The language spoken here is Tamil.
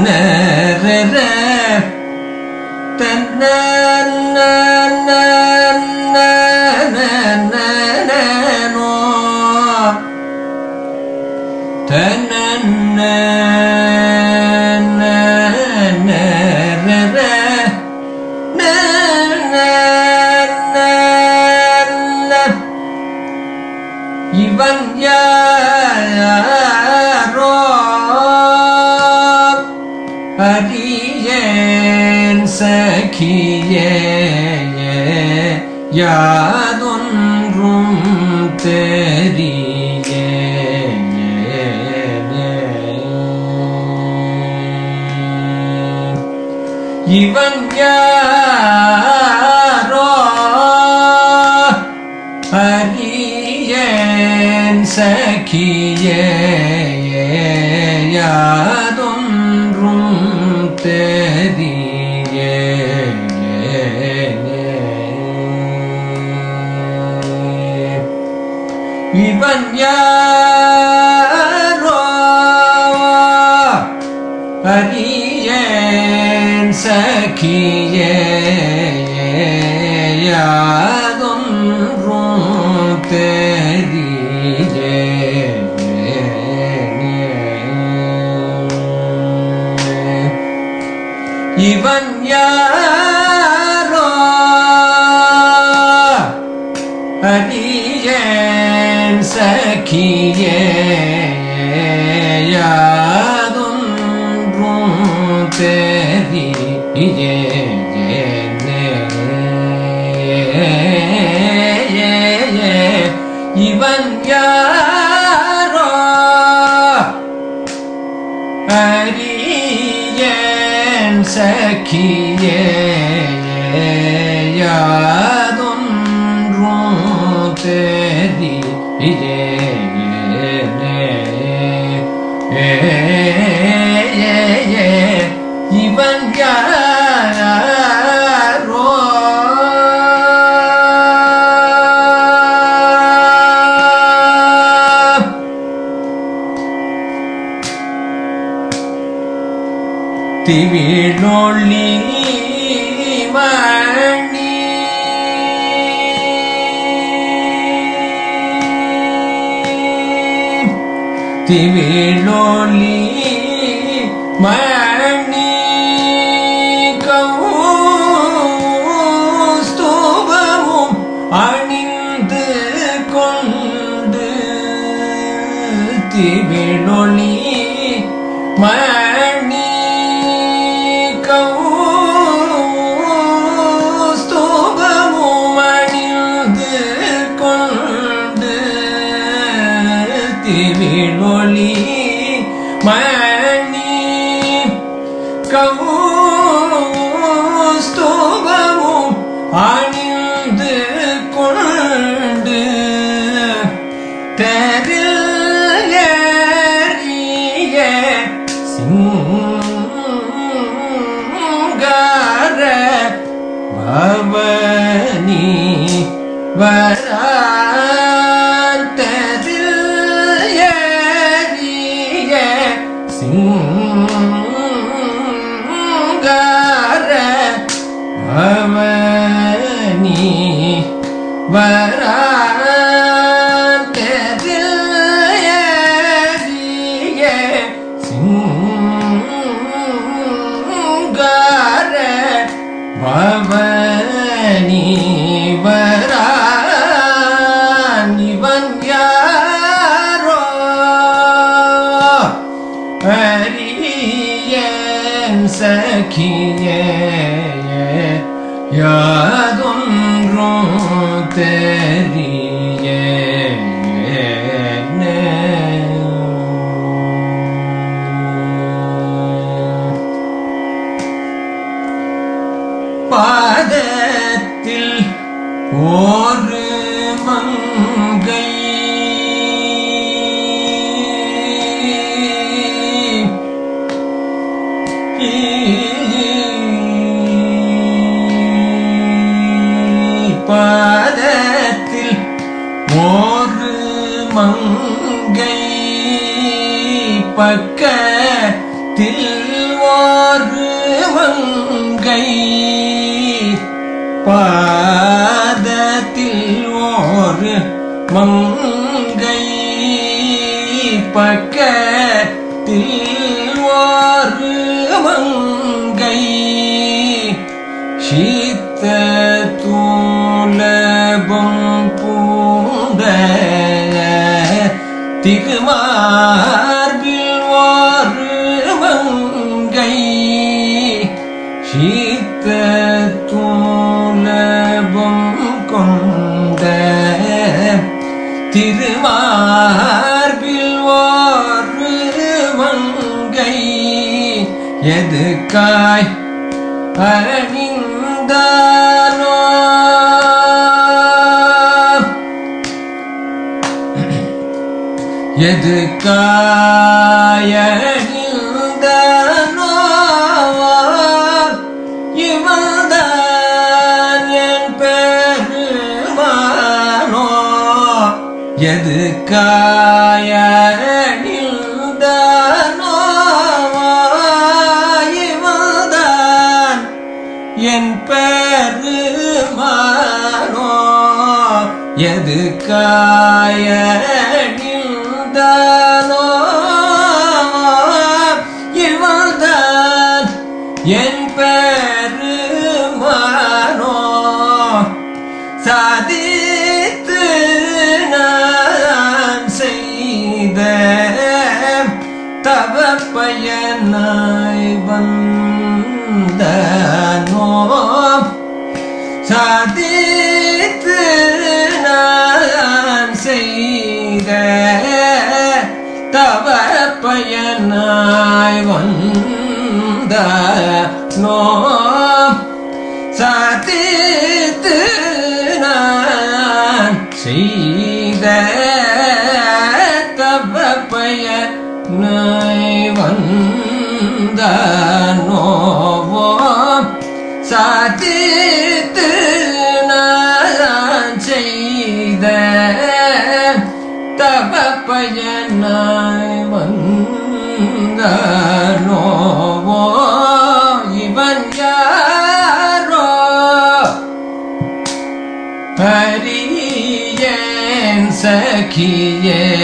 இவன் யாரோ அறியேன் சகியே யாதொன்றும் தெரிய இவன் யாரோ அறியேன் சகியே யாதொன்றும் தெரிய இவன் யாரோ அறியேன் சகியே யாதொன்றும் தெரிய இவன் யாரோ அறியேன் சகியே யாதொன்றும் தெரிய இவன் யாரோ அறியேன் சகியே யாதொன்றும் தெரிய இவன் யாரோ திவிழொளி மணி திவிழொளி மணி கௌஸ்துபமும் அணிந்து கொண்டு திவிழொளி மணி கௌஸ்துபமும் அணிந்து கொண்டு திவிழொளி மணி கௌஸ்துபமும் அணிந்து கொண்டு தெரில் ஏறிய சிங்கார பவனி வராந்ததில் ஏறிய சிங்கார பவனி வராந்ததில் ஏறிய சிங்கார பவனி வரான் இவன் யாரோ அறியேன் சகியே யாதொன்றும் தெரிய பாதத்தில் ஒரு மங்கை பாதத்தில் ஒரு மங்கை பக்கத்தில் மங்கை பாதத்தில் ஒரு மங்கை பக்கத்தில் ஒரு மங்கை சீத்த தூலபம் பூண்ட திருமார்பில் ஒரு மங்கை சீத்த தூலபம் கொண்ட திருமார்பில் ஒரு மங்கை எதுக்காய் அணிந்தானோ எதுக்காய் அணிந்தானோ இவன்தான் என் பெருமானோ எதுக்காய் அணிந்தானோ இவன்தான் என் பெருமானோ எதுக்காய் அணிந்தானோ இவன்தான் என் பெருமானோ சாதித்து நான் செய்த தவ பயனாய் வந்தானோ சாதித்து நான் செய்த தவ பயனாய் வந்தானோ சாதித்து நான் செய்த தவ பயனாய் வந்தானோ சாதித்து நான் செய்த தவ பயனாய் வந்தானோ இவன் யாரோ ஹரியன் சகியே